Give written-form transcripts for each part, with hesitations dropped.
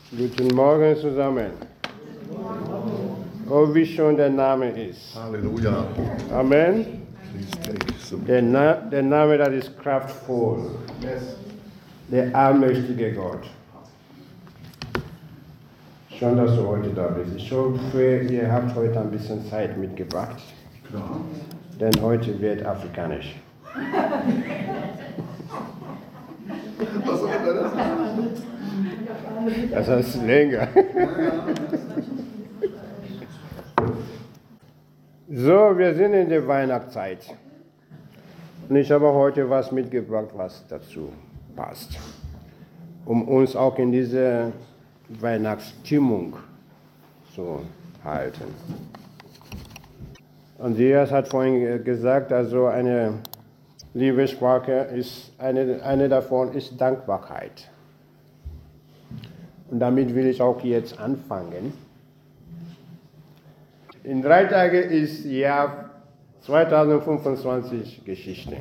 Guten Morgen zusammen. Oh, wie schön der Name ist. Halleluja. Amen. Please take some. Der Name, das ist kraftvoll. Yes. Der allmächtige Gott. Schön, dass du heute da bist. Ich hoffe, ihr habt heute ein bisschen Zeit mitgebracht. Klar. Denn heute wird afrikanisch. Was soll das? Das heißt länger. So, wir sind in der Weihnachtszeit. Und ich habe heute was mitgebracht, was dazu passt. Um uns auch in diese Weihnachtsstimmung zu halten. Andreas hat vorhin gesagt, also eine Liebessprache ist, eine davon ist Dankbarkeit. Und damit will ich auch jetzt anfangen. In 3 Tagen ist Jahr 2025 Geschichte.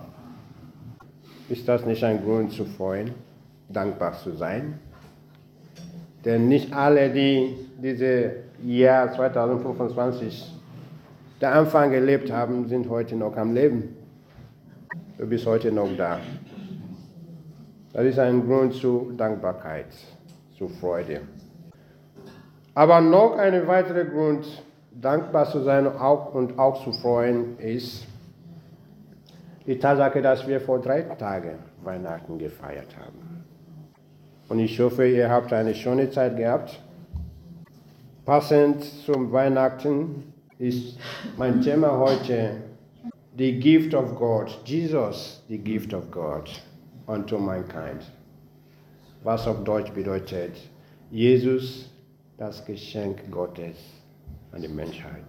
Ist das nicht ein Grund zu freuen, dankbar zu sein? Denn nicht alle, die dieses Jahr 2025 der Anfang gelebt haben, sind heute noch am Leben. Du bist heute noch da. Das ist ein Grund zur Dankbarkeit, zur Freude. Aber noch ein weiterer Grund, dankbar zu sein und auch zu freuen, ist die Tatsache, dass wir vor 3 Tagen Weihnachten gefeiert haben. Und ich hoffe, ihr habt eine schöne Zeit gehabt. Passend zum Weihnachten ist mein Thema heute The Gift of God. Jesus, the Gift of God unto mankind. Was auf Deutsch bedeutet, Jesus, das Geschenk Gottes an die Menschheit.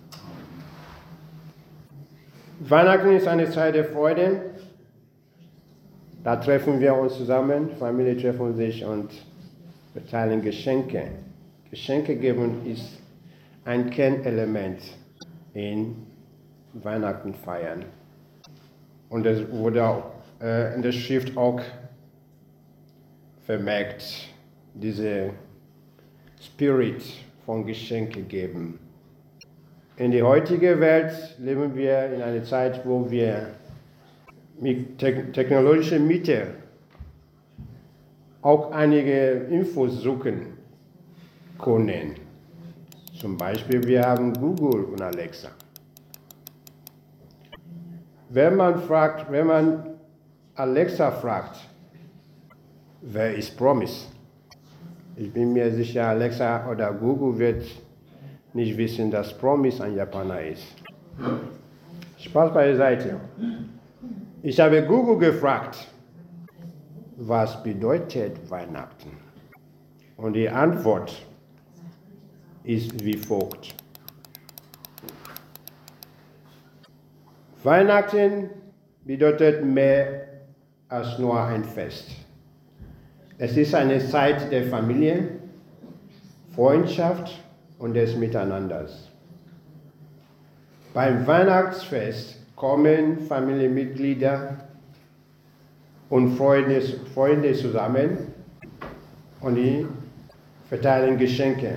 Weihnachten ist eine Zeit der Freude. Da treffen wir uns zusammen, Familie treffen sich und verteilen Geschenke. Geschenke geben ist ein Kernelement in Weihnachten feiern. Und es wurde auch in der Schrift auch vermerkt, diese Spirit von Geschenke geben. In der heutigen Welt leben wir in einer Zeit, wo wir mit technologischen Mitteln auch einige Infos suchen können. Zum Beispiel, wir haben Google und Alexa. Wenn man Alexa fragt, wer ist Promise? Ich bin mir sicher, Alexa oder Google wird nicht wissen, dass Promise ein Japaner ist. Spaß beiseite. Ich habe Google gefragt, was bedeutet Weihnachten? Und die Antwort ist wie folgt. Weihnachten bedeutet mehr als nur ein Fest. Es ist eine Zeit der Familie, Freundschaft und des Miteinanders. Beim Weihnachtsfest kommen Familienmitglieder und Freunde zusammen und die verteilen Geschenke.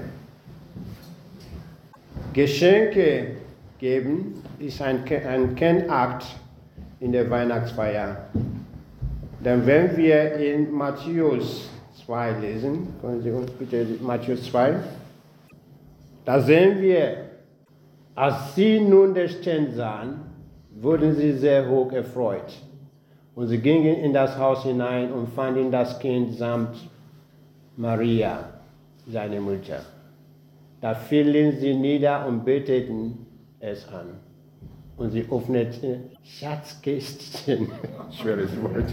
Geschenke geben ist ein Kernakt in der Weihnachtsfeier. Denn wenn wir in Matthäus 2 lesen, können Sie uns bitte Matthäus 2, da sehen wir, als sie nun den Stern sahen, wurden sie sehr hoch erfreut. Und sie gingen in das Haus hinein und fanden das Kind samt Maria, seine Mutter. Da fielen sie nieder und beteten es an. Und sie öffneten Schatzkästchen. Schweres Wort.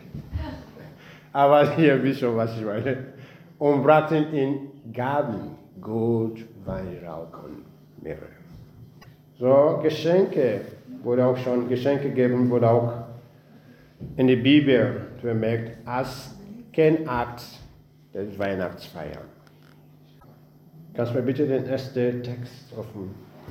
Aber ihr wisst schon, was ich meine. Und brachten in Gaben Gold, Weihrauch und Myrrhe. So, Geschenke geben wurde auch in der Bibel vermerkt als Kernakt der Weihnachtsfeier. Kannst du mir bitte den ersten Text offen?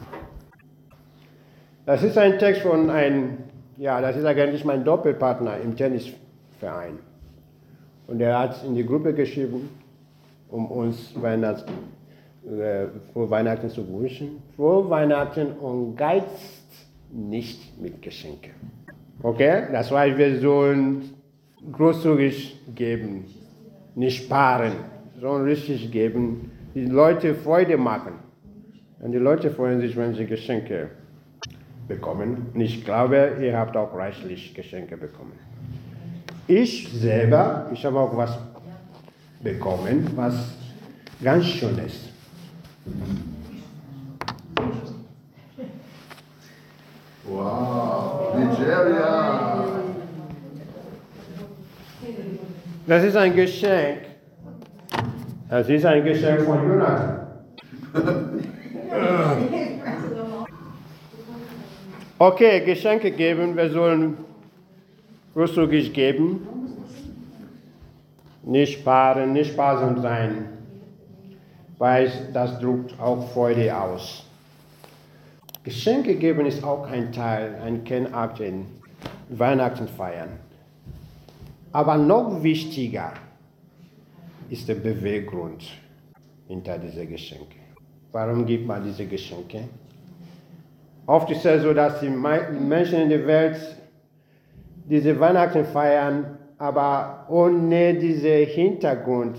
Das ist ein Text von das ist eigentlich mein Doppelpartner im Tennisverein. Und er hat in die Gruppe geschrieben um uns frohe Weihnachten zu wünschen. Frohe Weihnachten und geizt nicht mit Geschenken. Okay? Das heißt, wir sollen großzügig geben, nicht sparen, sondern richtig geben, die Leute Freude machen. Und die Leute freuen sich, wenn sie Geschenke bekommen. Und ich glaube, ihr habt auch reichlich Geschenke bekommen. Ich selber, ich habe auch was bekommen, was ganz Schönes. Wow, Nigeria. Das ist ein Geschenk. Das ist ein Geschenk von Jonathan. Okay, Geschenke geben, wir sollen großzügig geben, nicht sparen, nicht sparsam sein, weil das drückt auch Freude aus. Geschenke geben ist auch ein Teil, ein Kernakt in Weihnachten feiern. Aber noch wichtiger ist der Beweggrund hinter diesen Geschenken. Warum gibt man diese Geschenke? Oft ist es so, dass die Menschen in der Welt diese Weihnachten feiern, aber ohne diesen Hintergrund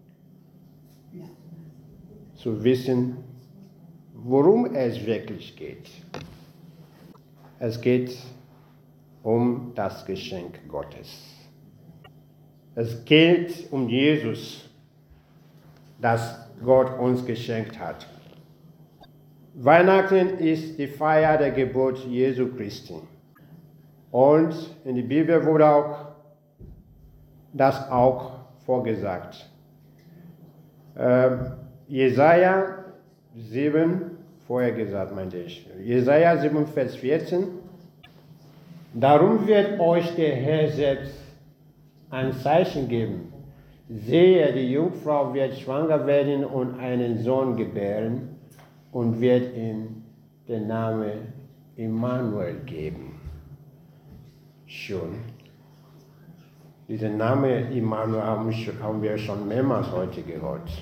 zu wissen, worum es wirklich geht. Es geht um das Geschenk Gottes. Es geht um Jesus, das Gott uns geschenkt hat. Weihnachten ist die Feier der Geburt Jesu Christi. Und in der Bibel wurde auch das auch vorgesagt. Jesaja 7, vorher gesagt, meinte ich. Jesaja 7, Vers 14. Darum wird euch der Herr selbst ein Zeichen geben. Sehe, die Jungfrau wird schwanger werden und einen Sohn gebären und wird ihm den Namen Immanuel geben. Schon. Diesen Namen Immanuel haben wir schon mehrmals heute gehört.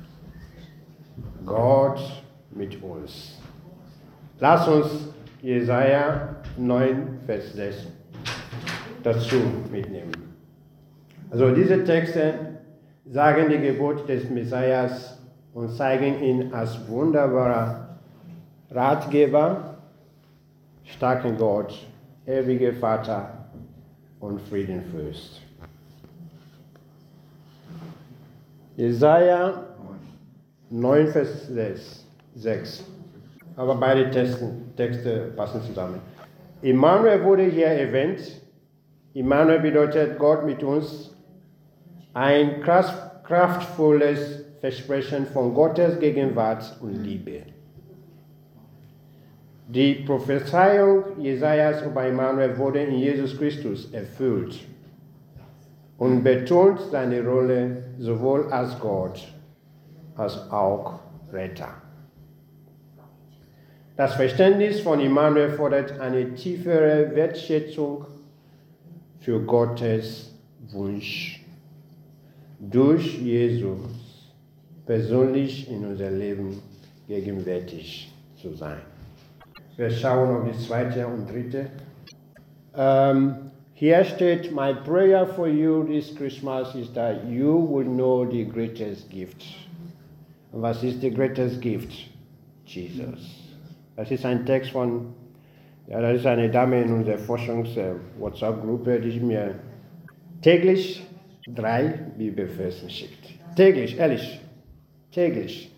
Gott mit uns. Lass uns Jesaja 9, Vers 6 dazu mitnehmen. Also diese Texte sagen die Geburt des Messias und zeigen ihn als wunderbarer Ratgeber, starken Gott, ewiger Vater und Friedenfürst. Jesaja 9, Vers 6. Aber beide Texte passen zusammen. Immanuel wurde hier erwähnt. Immanuel bedeutet Gott mit uns. Ein kraftvolles Versprechen von Gottes Gegenwart und Liebe. Die Prophezeiung Jesajas über Immanuel wurde in Jesus Christus erfüllt und betont seine Rolle sowohl als Gott als auch Retter. Das Verständnis von Immanuel fordert eine tiefere Wertschätzung für Gottes Wunsch, durch Jesus persönlich in unser Leben gegenwärtig zu sein. Wir schauen auf die zweite und dritte. Here steht, my prayer for you this Christmas is that you will know the greatest gift. Und was ist the greatest gift? Jesus. Das ist ein Text von, das ist eine Dame in unserer Forschungs-WhatsApp-Gruppe, die mir täglich 3 Bibelversen schickt. Täglich, ehrlich. Täglich.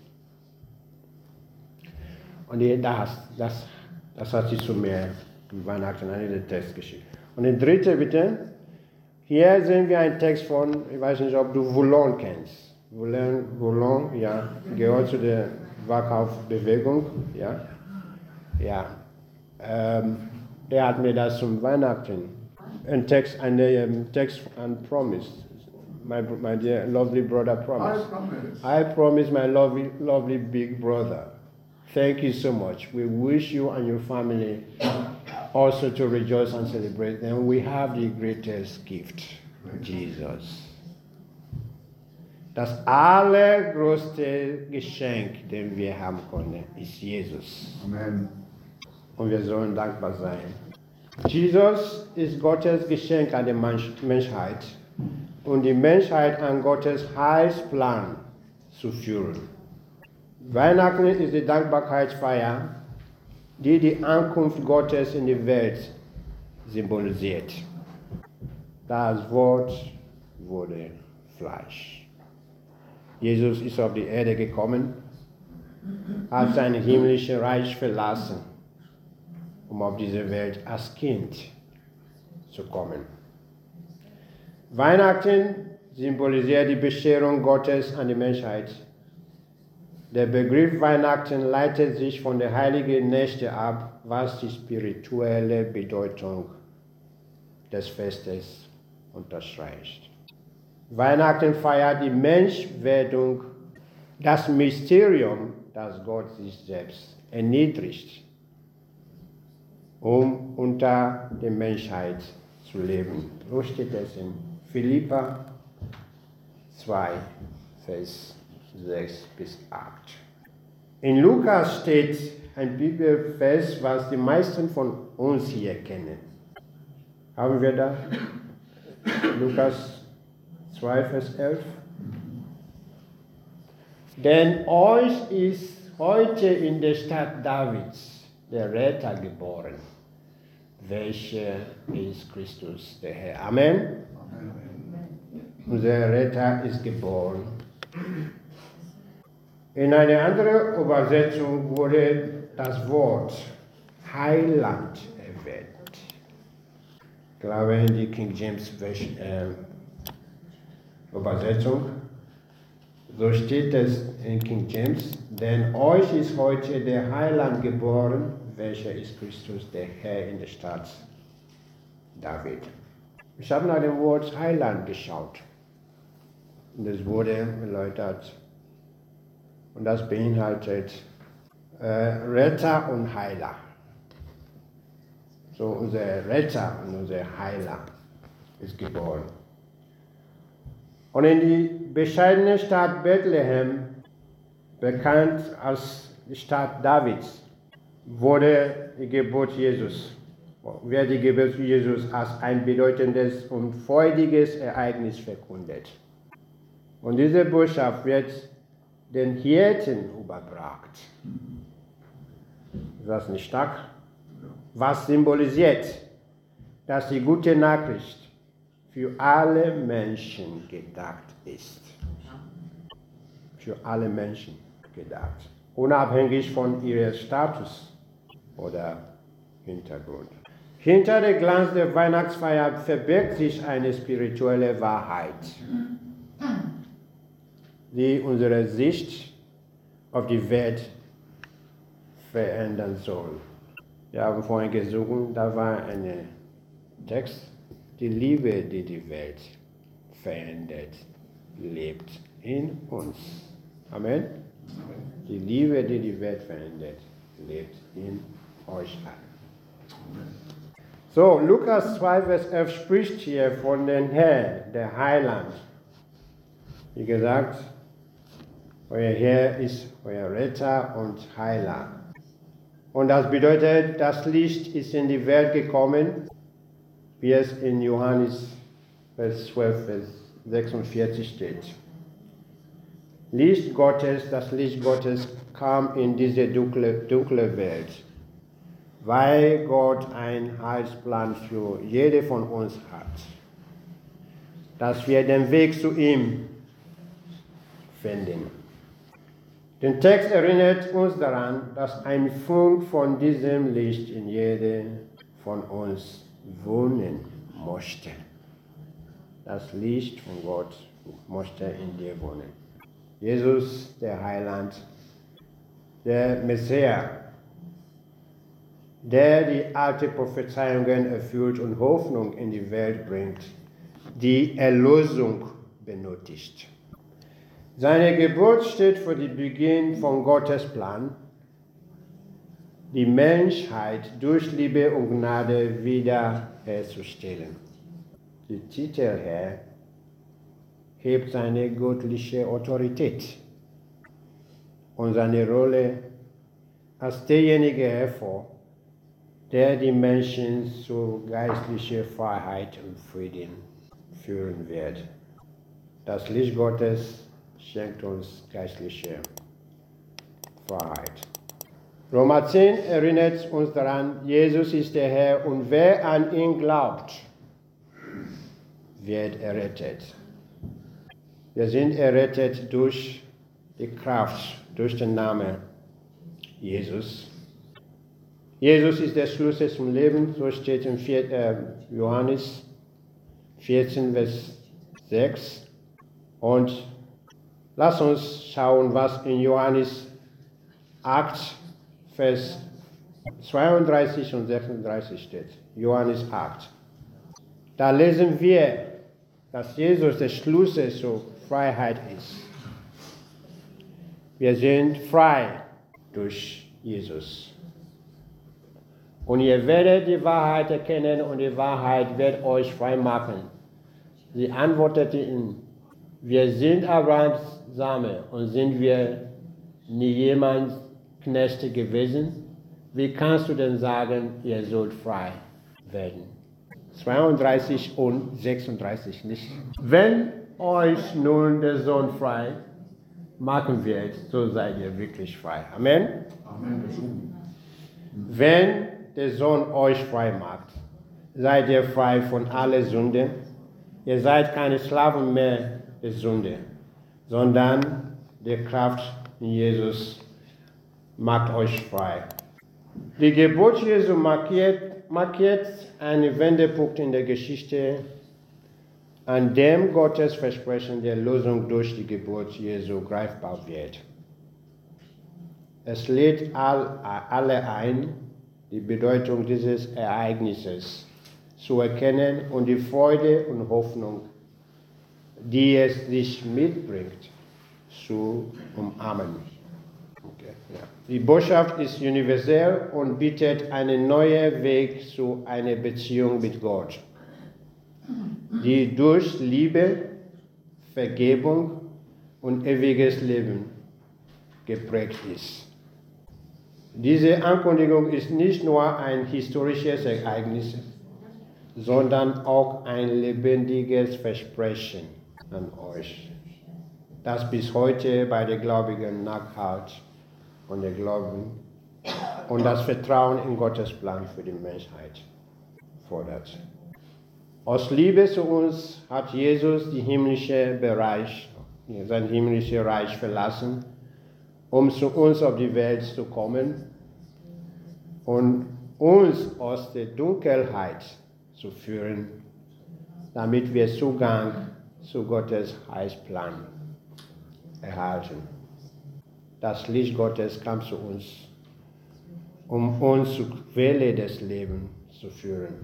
Und das hat sie zu mir im Weihnachten einen Text geschickt. Und der dritte bitte. Hier sehen wir einen Text von, ich weiß nicht, ob du Voulon kennst. Voulon, ja, gehört zu der Wachhausbewegung, ja. Ja. Der hat mir das zum Weihnachten, ein Text and promise. My dear lovely brother promise. I promise my lovely big brother. Thank you so much. We wish you and your family also to rejoice and celebrate. And we have the greatest gift, Jesus. Das allergrößte Geschenk, das wir haben können, ist Jesus. Amen. Und wir sollen dankbar sein. Jesus ist Gottes Geschenk an die Menschheit und die Menschheit an Gottes Heilsplan zu führen. Weihnachten ist die Dankbarkeitsfeier, die die Ankunft Gottes in die Welt symbolisiert. Das Wort wurde Fleisch. Jesus ist auf die Erde gekommen, hat sein himmlisches Reich verlassen, um auf diese Welt als Kind zu kommen. Weihnachten symbolisiert die Bescherung Gottes an die Menschheit. Der Begriff Weihnachten leitet sich von der heiligen Nächte ab, was die spirituelle Bedeutung des Festes unterstreicht. Weihnachten feiert die Menschwerdung, das Mysterium, dass Gott sich selbst erniedrigt, um unter der Menschheit zu leben. So steht es in Philipper 2, Vers 6 bis 8. In Lukas steht ein Bibelvers, was die meisten von uns hier kennen. Haben wir da? Lukas 2, Vers 11. Denn euch ist heute in der Stadt Davids der Retter geboren, welcher ist Christus, der Herr. Amen. Unser Retter ist geboren. In einer anderen Übersetzung wurde das Wort Heiland erwähnt. Ich glaube in die King James Übersetzung. So steht es in King James, denn euch ist heute der Heiland geboren, welcher ist Christus, der Herr in der Stadt David. Ich habe nach dem Wort Heiland geschaut und es wurde erläutert und das beinhaltet Retter und Heiler. So unser Retter und unser Heiler ist geboren. Und in die bescheidene Stadt Bethlehem, bekannt als die Stadt Davids, wurde die Geburt Jesus, wird die Geburt Jesus als ein bedeutendes und freudiges Ereignis verkündet. Und diese Botschaft wird den Hirten überbracht. Ist das nicht stark? Was symbolisiert, dass die gute Nachricht für alle Menschen gedacht ist. Für alle Menschen gedacht. Unabhängig von ihrem Status oder Hintergrund. Hinter dem Glanz der Weihnachtsfeier verbirgt sich eine spirituelle Wahrheit, die unsere Sicht auf die Welt verändern soll. Wir haben vorhin gesungen, da war ein Text, die Liebe, die die Welt verändert, lebt in uns. Amen. Die Liebe, die die Welt verändert, lebt in euch allen. So, Lukas 2, Vers 11 spricht hier von dem Herrn, der Heiland. Wie gesagt, euer Herr ist euer Retter und Heiler. Und das bedeutet, das Licht ist in die Welt gekommen, wie es in Johannes Vers 12, Vers 46 steht. Licht Gottes, das Licht Gottes kam in diese dunkle Welt, weil Gott einen Heilsplan für jede von uns hat, dass wir den Weg zu ihm finden. Der Text erinnert uns daran, dass ein Funke von diesem Licht in jedem von uns wohnen möchte. Das Licht von Gott möchte in dir wohnen. Jesus, der Heiland, der Messias, der die alten Prophezeiungen erfüllt und Hoffnung in die Welt bringt, die Erlösung benötigt. Seine Geburt steht für den Beginn von Gottes Plan, die Menschheit durch Liebe und Gnade wiederherzustellen. Der Titel hebt seine göttliche Autorität und seine Rolle als derjenige hervor, der die Menschen zu geistlicher Freiheit und Frieden führen wird. Das Licht Gottes schenkt uns geistliche Freiheit. Römer 10 erinnert uns daran, Jesus ist der Herr und wer an ihn glaubt, wird errettet. Wir sind errettet durch die Kraft, durch den Namen Jesus. Jesus ist der Schlüssel zum Leben, so steht in Johannes 14, Vers 6. Und lass uns schauen, was in Johannes 8, Vers 32 und 36 steht. Johannes 8. Da lesen wir, dass Jesus der Schlüssel zur Freiheit ist. Wir sind frei durch Jesus. Und ihr werdet die Wahrheit erkennen und die Wahrheit wird euch frei machen. Sie antwortete ihm, wir sind Abrahams Same und sind wir nie jemands Knechte gewesen? Wie kannst du denn sagen, ihr sollt frei werden? 32 und 36 nicht. Wenn euch nun der Sohn frei machen wird, so seid ihr wirklich frei. Amen? Amen. Wenn der Sohn euch frei macht, seid ihr frei von aller Sünde. Ihr seid keine Sklaven mehr der Sünde, sondern der Kraft in Jesus macht euch frei. Die Geburt Jesu markiert einen Wendepunkt in der Geschichte, an dem Gottes Versprechen der Lösung durch die Geburt Jesu greifbar wird. Es lädt alle ein, die Bedeutung dieses Ereignisses zu erkennen und die Freude und Hoffnung, die es sich mitbringt, zu umarmen. Okay, ja. Die Botschaft ist universell und bietet einen neuen Weg zu einer Beziehung mit Gott, die durch Liebe, Vergebung und ewiges Leben geprägt ist. Diese Ankündigung ist nicht nur ein historisches Ereignis, sondern auch ein lebendiges Versprechen an euch, das bis heute bei den Gläubigen nachhalt und der Glauben und das Vertrauen in Gottes Plan für die Menschheit fordert. Aus Liebe zu uns hat Jesus sein himmlisches Reich verlassen, um zu uns auf die Welt zu kommen und uns aus der Dunkelheit zu führen, damit wir Zugang zu Gottes Heilsplan erhalten. Das Licht Gottes kam zu uns, um uns zur Quelle des Lebens zu führen.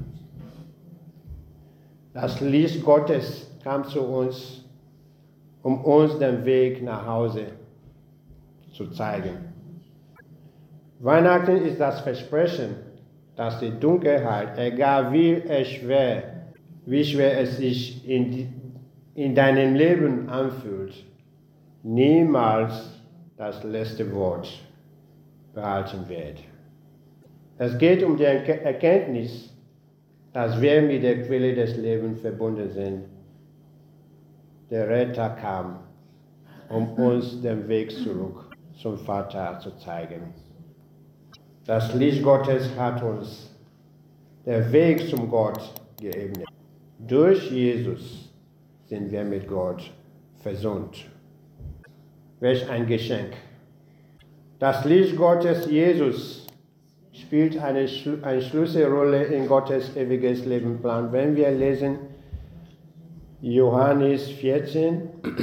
Das Licht Gottes kam zu uns, um uns den Weg nach Hause zu zeigen. Weihnachten ist das Versprechen, dass die Dunkelheit, egal wie schwer es sich in deinem Leben anfühlt, niemals das letzte Wort behalten wird. Es geht um die Erkenntnis, dass wir mit der Quelle des Lebens verbunden sind. Der Retter kam, um uns den Weg zurück zum Vater zu zeigen. Das Licht Gottes hat uns den Weg zum Gott geebnet. Durch Jesus sind wir mit Gott versöhnt. Welch ein Geschenk. Das Licht Gottes, Jesus, spielt eine Schlüsselrolle in Gottes ewiges Lebensplan. Wenn wir lesen Johannes 14,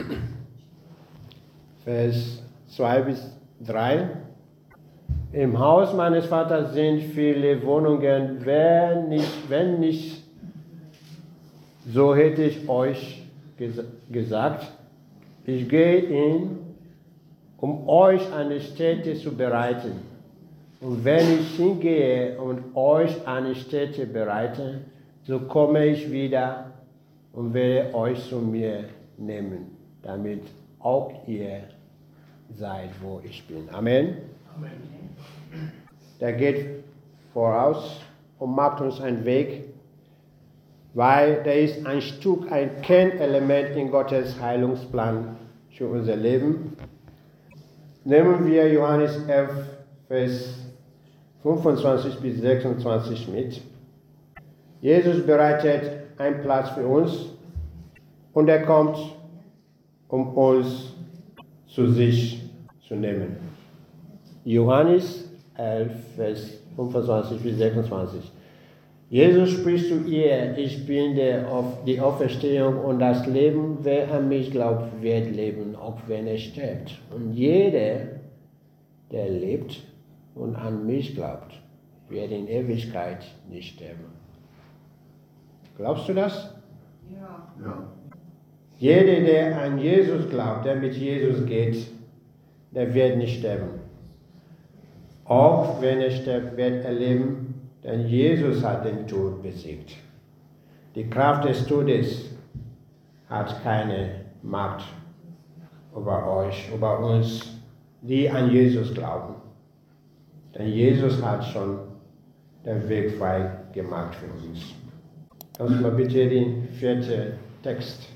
Vers 2 bis 3. Im Haus meines Vaters sind viele Wohnungen, wenn nicht, so hätte ich euch gesagt, ich gehe hin, um euch eine Stätte zu bereiten. Und wenn ich hingehe und euch eine Stätte bereite, so komme ich wieder und werde euch zu mir nehmen, damit auch ihr seid, wo ich bin. Amen. Amen. Der geht voraus und macht uns einen Weg, weil der ist ein Stück, ein Kernelement in Gottes Heilungsplan für unser Leben. Nehmen wir Johannes 11, Vers 25 bis 26 mit. Jesus bereitet einen Platz für uns und er kommt, um uns zu sich zu nehmen. Johannes 11, Vers 25 bis 26. Jesus spricht zu ihr, ich bin die Auferstehung und das Leben, wer an mich glaubt, wird leben, auch wenn er stirbt. Und jeder, der lebt und an mich glaubt, wird in Ewigkeit nicht sterben. Glaubst du das? Ja. Jeder, der an Jesus glaubt, der mit Jesus geht, der wird nicht sterben. Auch wenn er stirbt, wird er leben, denn Jesus hat den Tod besiegt. Die Kraft des Todes hat keine Macht über euch, über uns, die an Jesus glauben. Denn Jesus hat schon den Weg frei gemacht für uns. Kannst du mal bitte den 4. Text.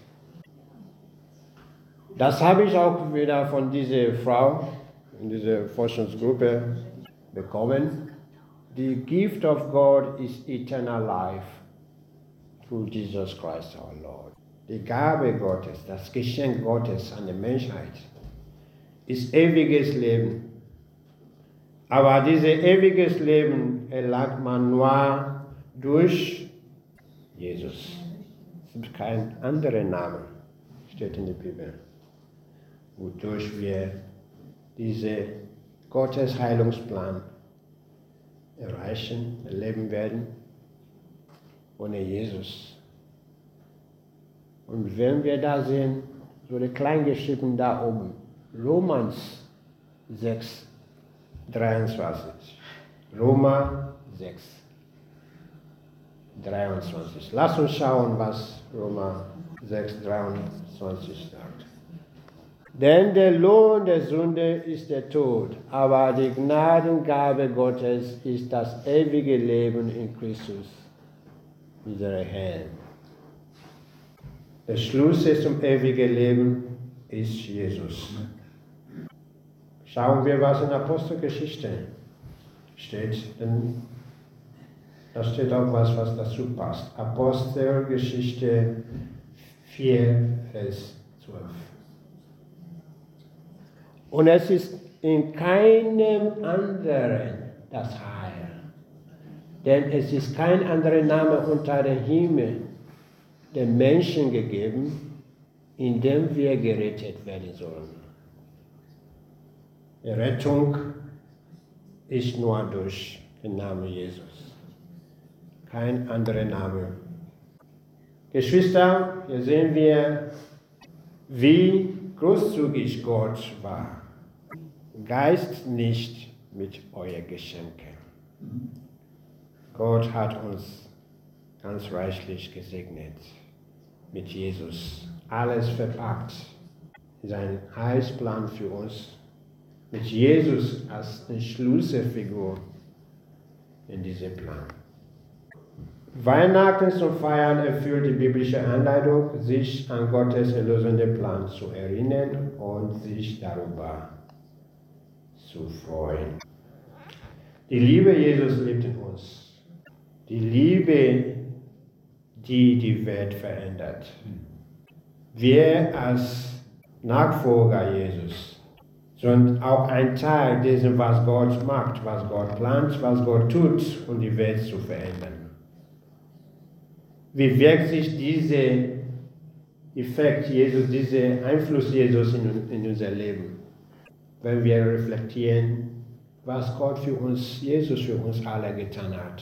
Das habe ich auch wieder von dieser Frau in dieser Forschungsgruppe bekommen. The gift of God is eternal life through Jesus Christ our Lord. Die Gabe Gottes, das Geschenk Gottes an die Menschheit ist ewiges Leben. Aber dieses ewiges Leben erlangt man nur durch Jesus. Es gibt keinen anderen Namen, steht in der Bibel, wodurch wir diese Gottes Heilungsplan erreichen, erleben werden, ohne Jesus. Und wenn wir da sehen, so die Kleingeschrieben da oben, Romans 6, 23. Roma 6, 23. Lass uns schauen, was Roma 6, 23 sagt. Denn der Lohn der Sünde ist der Tod, aber die Gnadengabe Gottes ist das ewige Leben in Christus, unserem Herrn. Der Schlüssel zum ewigen Leben ist Jesus. Schauen wir, was in Apostelgeschichte steht, denn da steht auch was dazu passt. Apostelgeschichte 4, Vers 12. Und es ist in keinem anderen das Heil. Denn es ist kein anderer Name unter dem Himmel den Menschen gegeben, in dem wir gerettet werden sollen. Die Rettung ist nur durch den Namen Jesus. Kein anderer Name. Geschwister, hier sehen wir, wie großzügig Gott war. Geist nicht mit euren Geschenken. Gott hat uns ganz reichlich gesegnet mit Jesus. Alles verpackt. Sein Heilsplan für uns. Mit Jesus als eine Schlüsselfigur in diesem Plan. Weihnachten zu feiern erfüllt die biblische Anleitung, sich an Gottes erlösenden Plan zu erinnern und sich darüber zu freuen. Die Liebe Jesus liebt in uns. Die Liebe, die die Welt verändert. Wir als Nachfolger Jesus sind auch ein Teil dessen, was Gott macht, was Gott plant, was Gott tut, um die Welt zu verändern. Wie wirkt sich dieser Effekt Jesus, dieser Einfluss Jesus in unser Leben? Wenn wir reflektieren, was Gott für uns, Jesus für uns alle getan hat.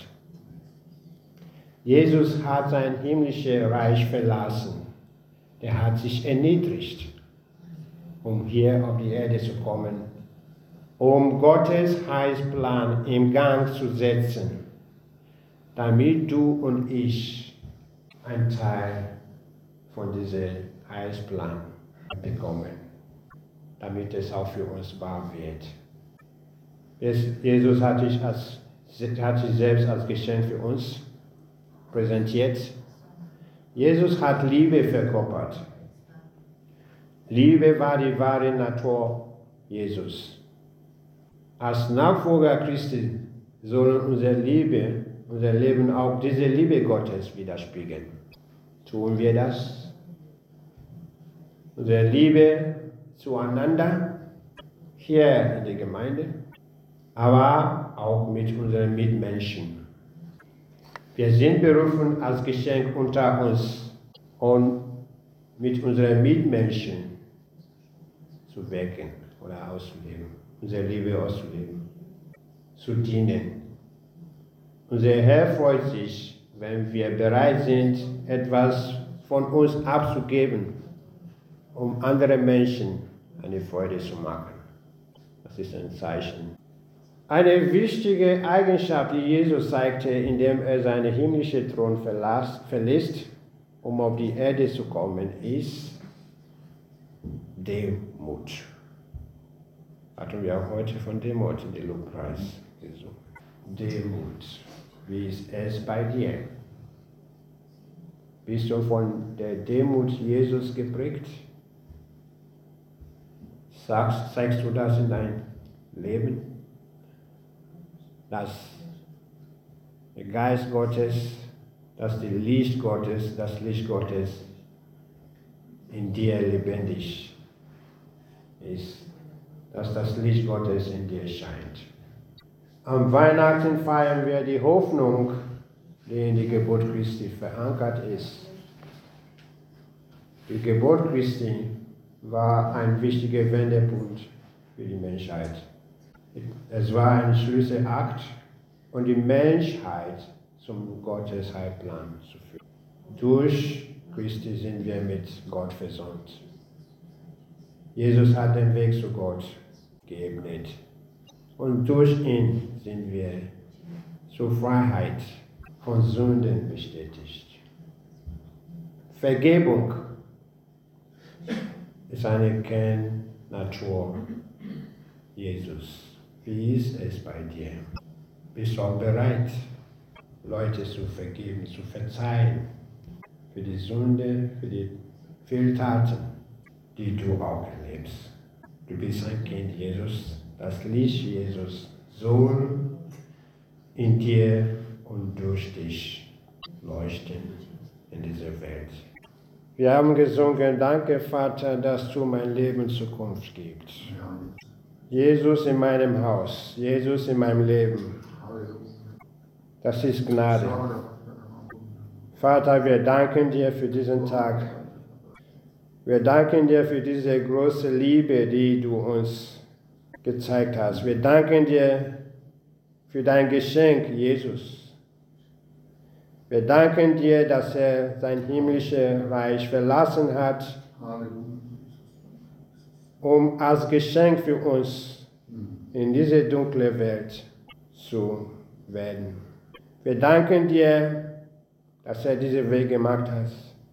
Jesus hat sein himmlisches Reich verlassen. Er hat sich erniedrigt, um hier auf die Erde zu kommen, um Gottes Heilsplan in Gang zu setzen, damit du und ich ein Teil von diesem Heilsplan bekommen, damit es auch für uns wahr wird. Jesus hat sich selbst als Geschenk für uns präsentiert. Jesus hat Liebe verkörpert. Liebe war die wahre Natur Jesus. Als Nachfolger Christi sollen unser Leben auch diese Liebe Gottes widerspiegeln. Tun wir das? Unsere Liebe zueinander, hier in der Gemeinde, aber auch mit unseren Mitmenschen. Wir sind berufen als Geschenk unter uns und mit unseren Mitmenschen zu wirken oder auszuleben, unsere Liebe auszuleben, zu dienen. Unser Herr freut sich, wenn wir bereit sind, etwas von uns abzugeben, um anderen Menschen eine Freude zu machen. Das ist ein Zeichen. Eine wichtige Eigenschaft, die Jesus zeigte, indem er seinen himmlischen Thron verlässt, um auf die Erde zu kommen, ist Demut. Hatten wir auch heute von Demut in den Lobpreis gesungen. Demut. Wie ist es bei dir? Bist du von der Demut Jesus geprägt? Zeigst du das in deinem Leben? Dass der Geist Gottes, dass das Licht Gottes in dir lebendig ist, dass das Licht Gottes in dir scheint. Am Weihnachten feiern wir die Hoffnung, die in die Geburt Christi verankert ist. Die Geburt Christi war ein wichtiger Wendepunkt für die Menschheit. Es war ein Schlüsselakt, um die Menschheit zum Gottes Heilplan zu führen. Durch Christi sind wir mit Gott versöhnt. Jesus hat den Weg zu Gott geebnet. Und durch ihn sind wir zur Freiheit von Sünden bestätigt. Vergebung ist eine Kernnatur Jesus. Wie ist es bei dir? Bist du auch bereit, Leute zu vergeben, zu verzeihen für die Sünde, für die Fehltaten, die du auch erlebst? Du bist ein Kind Jesus, das Licht Jesus soll in dir und durch dich leuchten in dieser Welt. Wir haben gesungen, danke Vater, dass du mein Leben Zukunft gibst. Jesus in meinem Haus, Jesus in meinem Leben. Das ist Gnade. Vater, wir danken dir für diesen Tag. Wir danken dir für diese große Liebe, die du uns gezeigt hast. Wir danken dir für dein Geschenk, Jesus. Wir danken dir, dass er sein himmlisches Reich verlassen hat, um als Geschenk für uns in diese dunkle Welt zu werden. Wir danken dir, dass er diesen Weg gemacht hat,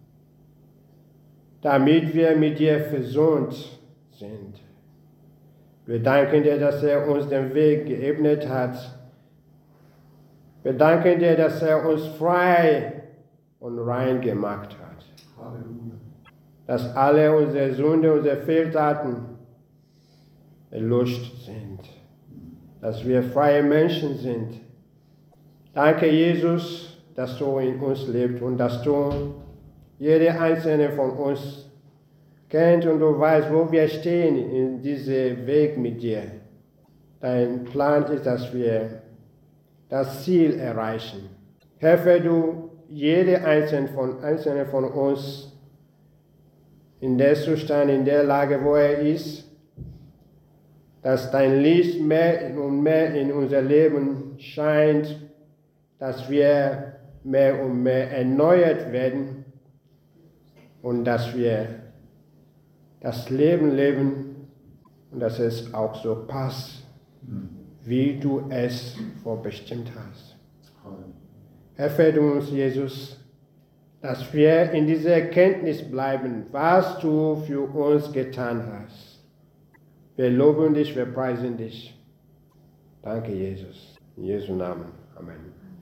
damit wir mit dir versöhnt sind. Wir danken dir, dass er uns den Weg geebnet hat. Wir danken dir, dass er uns frei und rein gemacht hat. Halleluja. Dass alle unsere Sünden, unsere Fehltaten erlöscht sind. Dass wir freie Menschen sind. Danke, Jesus, dass du in uns lebst und dass du jede einzelne von uns kennt und du weißt, wo wir stehen in diesem Weg mit dir. Dein Plan ist, dass wir das Ziel erreichen. Helfe du jede einzelne von uns in der Zustand, in der Lage, wo er ist, dass dein Licht mehr und mehr in unser Leben scheint, dass wir mehr und mehr erneuert werden und dass wir das Leben leben und dass es auch so passt, wie du es vorbestimmt hast. Helfe du uns, Jesus, dass wir in dieser Erkenntnis bleiben, was du für uns getan hast. Wir loben dich, wir preisen dich. Danke, Jesus. In Jesu Namen. Amen.